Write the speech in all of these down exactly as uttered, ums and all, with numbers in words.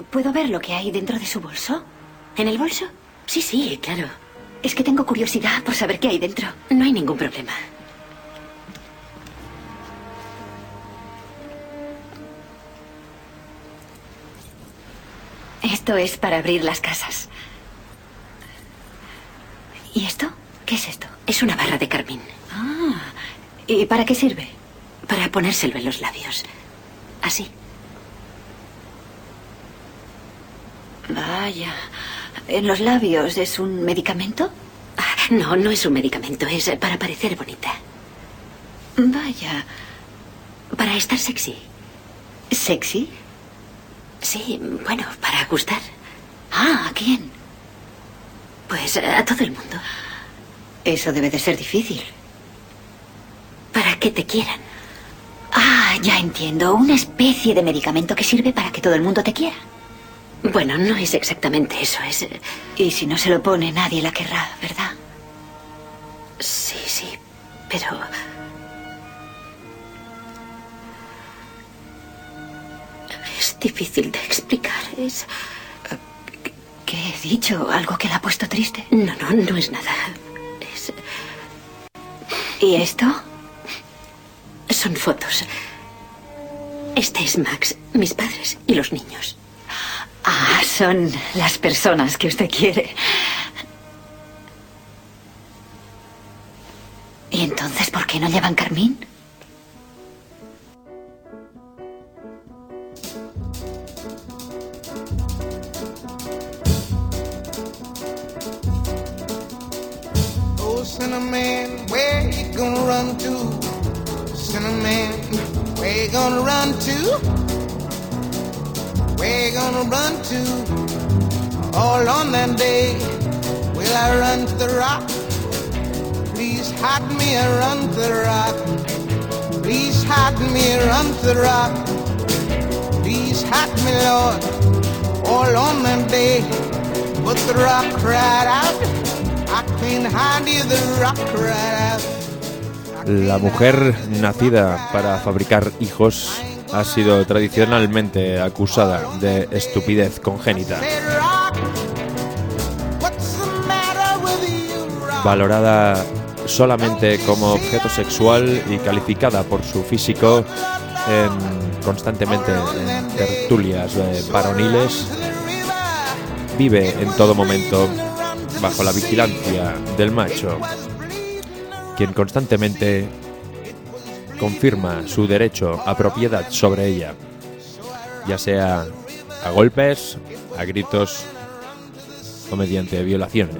¿Puedo ver lo que hay dentro de su bolso? ¿En el bolso? Sí, sí, claro. Es que tengo curiosidad por saber qué hay dentro. No hay ningún problema. Esto es para abrir las casas. ¿Y esto? ¿Qué es esto? Es una barra de carmín. Ah, ¿y para qué sirve? Para ponérselo en los labios. Así. Vaya. ¿En los labios es un medicamento? No, no es un medicamento. Es para parecer bonita. Vaya. Para estar sexy. ¿Sexy? Sí, bueno, para gustar. Ah, ¿a quién? Pues a todo el mundo. Eso debe de ser difícil. Para que te quieran. Ah, ya entiendo. Una especie de medicamento que sirve para que todo el mundo te quiera. Bueno, no es exactamente eso, es... Y si no se lo pone, nadie la querrá, ¿verdad? Sí, sí, pero... Es difícil de explicar, es... ¿Qué he dicho? ¿Algo que la ha puesto triste? No, no, no es nada. Es... ¿Y esto? Son fotos. Este es Max, mis padres y los niños. Ah, son las personas que usted quiere. ¿Y entonces por qué no llevan carmín? Oh, Cinnamon, where you gonna run to? Cinnamon, where you gonna run to? Where you gonna run to? All on that day, will I run to the rock? Please hide me and run to the rock. Please hide me and run to the rock. Please hide me, Lord, all on that day. But the rock cried out, I can't hide you, the rock cried out. La mujer nacida para fabricar hijos ha sido tradicionalmente acusada de estupidez congénita, valorada solamente como objeto sexual y calificada por su físico en, constantemente en tertulias eh, varoniles. Vive en todo momento bajo la vigilancia del macho, quien constantemente confirma su derecho a propiedad sobre ella, ya sea a golpes, a gritos o mediante violaciones.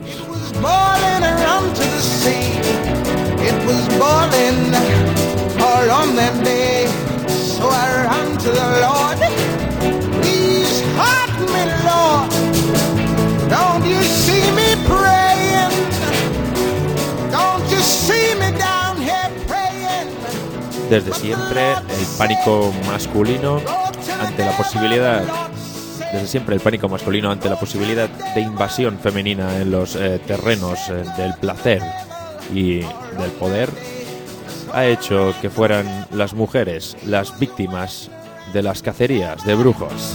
Desde siempre el pánico masculino ante la posibilidad Desde siempre el pánico masculino ante la posibilidad de invasión femenina en los eh, terrenos eh, del placer y del poder ha hecho que fueran las mujeres las víctimas de las cacerías de brujos.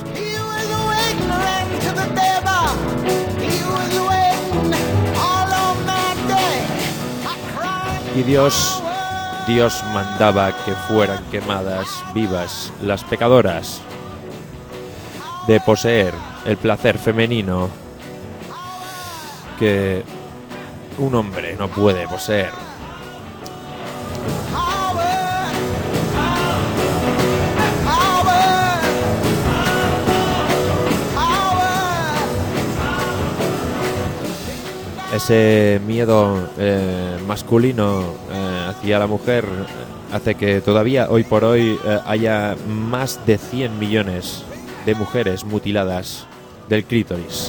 Y Dios, Dios mandaba que fueran quemadas vivas las pecadoras de poseer el placer femenino que un hombre no puede poseer. Ese miedo eh, masculino eh, hacia la mujer hace que todavía hoy por hoy eh, haya más de cien millones de mujeres mutiladas del clítoris.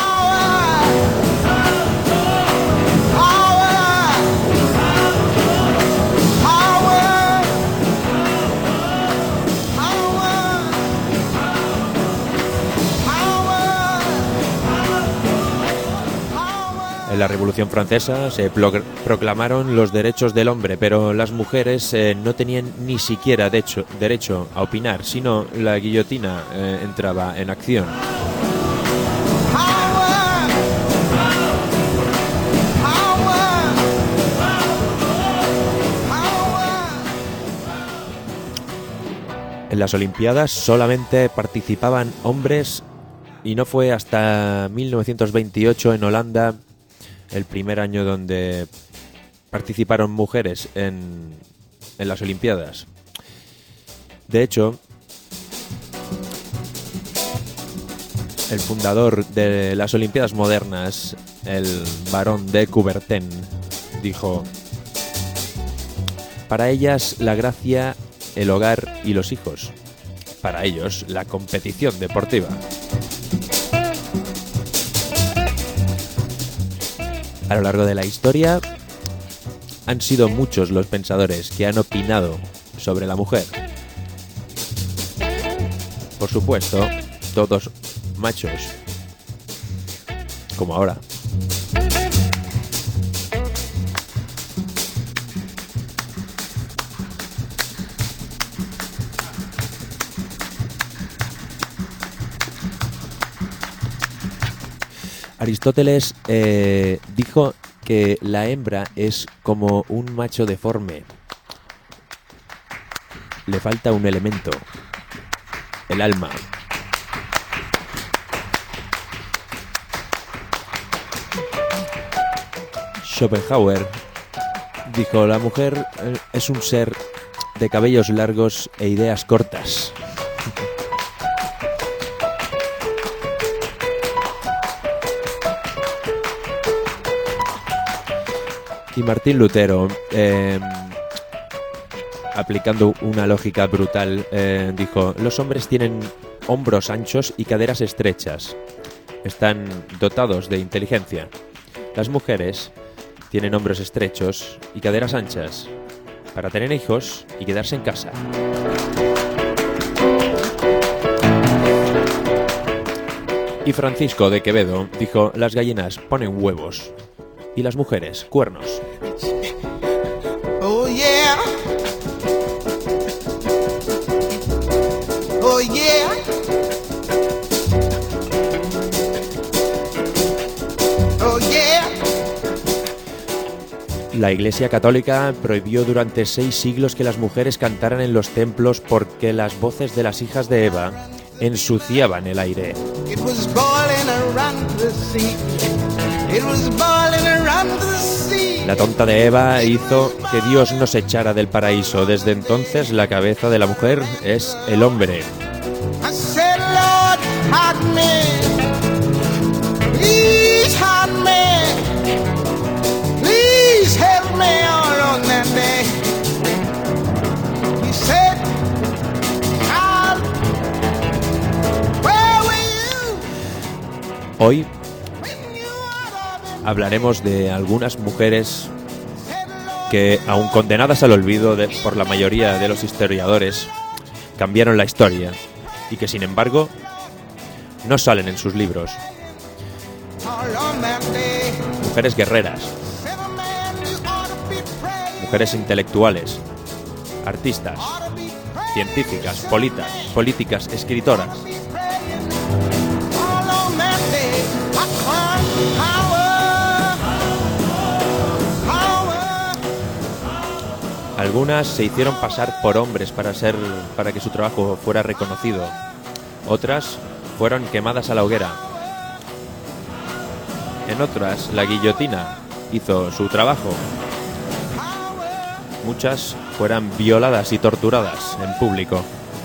En la Revolución Francesa se pro- proclamaron los derechos del hombre, pero las mujeres eh, no tenían ni siquiera de hecho, derecho a opinar, sino la guillotina eh, entraba en acción. En las Olimpiadas solamente participaban hombres y no fue hasta mil novecientos veintiocho en Holanda el primer año donde participaron mujeres en, en las Olimpiadas. De hecho, el fundador de las Olimpiadas modernas, el barón de Coubertin, dijo: para ellas la gracia, el hogar y los hijos. Para ellos la competición deportiva. A lo largo de la historia han sido muchos los pensadores que han opinado sobre la mujer. Por supuesto, todos machos, como ahora. Aristóteles eh, dijo que la hembra es como un macho deforme. Le falta un elemento, el alma. Schopenhauer dijo: la mujer es un ser de cabellos largos e ideas cortas. Y Martín Lutero, eh, aplicando una lógica brutal, eh, dijo: los hombres tienen hombros anchos y caderas estrechas. Están dotados de inteligencia. Las mujeres tienen hombros estrechos y caderas anchas para tener hijos y quedarse en casa. Y Francisco de Quevedo dijo: las gallinas ponen huevos y las mujeres cuernos. Oh yeah. Oh yeah. Oh yeah. La Iglesia Católica prohibió durante seis siglos que las mujeres cantaran en los templos porque las voces de las hijas de Eva ensuciaban el aire. It was boiling around the sea. It was boiling around the sea. La tonta de Eva hizo que Dios nos echara del paraíso. Desde entonces la cabeza de la mujer es el hombre. I said, Lord, hide me. Please hide me. Please help me all on that day. He said, Child, where were you? Hoy When you ought to be hablaremos de algunas mujeres que, aun condenadas al olvido de, por la mayoría de los historiadores, cambiaron la historia y que, sin embargo, no salen en sus libros. all on that day. Mujeres guerreras, Said a man, you ought to be praying, mujeres intelectuales, artistas, ought to be praying, científicas, politas, políticas, escritoras. be praying. All on that day, I cried, power, power. Algunas se hicieron pasar por hombres para ser, para que su trabajo fuera reconocido. Otras fueron quemadas a la hoguera. En otras, la guillotina hizo su trabajo. Muchas fueron violadas y torturadas en público.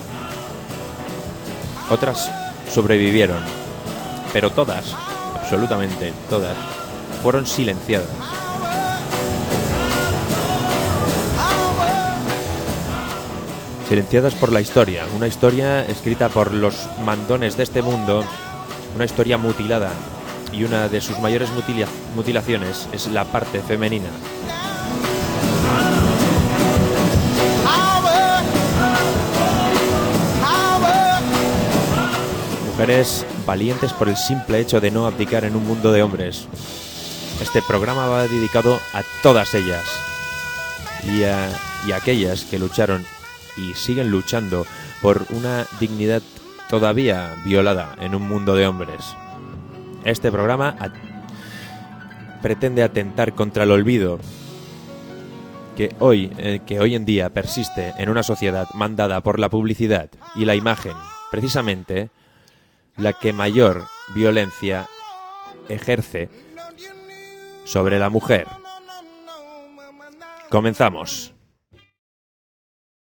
Otras sobrevivieron, pero todas, absolutamente todas, fueron silenciadas. Silenciadas por la historia, una historia escrita por los mandones de este mundo, una historia mutilada, y una de sus mayores mutila- mutilaciones es la parte femenina. Mujeres valientes por el simple hecho de no abdicar en un mundo de hombres. Este programa va dedicado a todas ellas y a, y a aquellas que lucharon y siguen luchando por una dignidad todavía violada en un mundo de hombres. Este programa a- pretende atentar contra el olvido que hoy, eh, que hoy en día persiste en una sociedad mandada por la publicidad y la imagen, precisamente la que mayor violencia ejerce sobre la mujer. Comenzamos.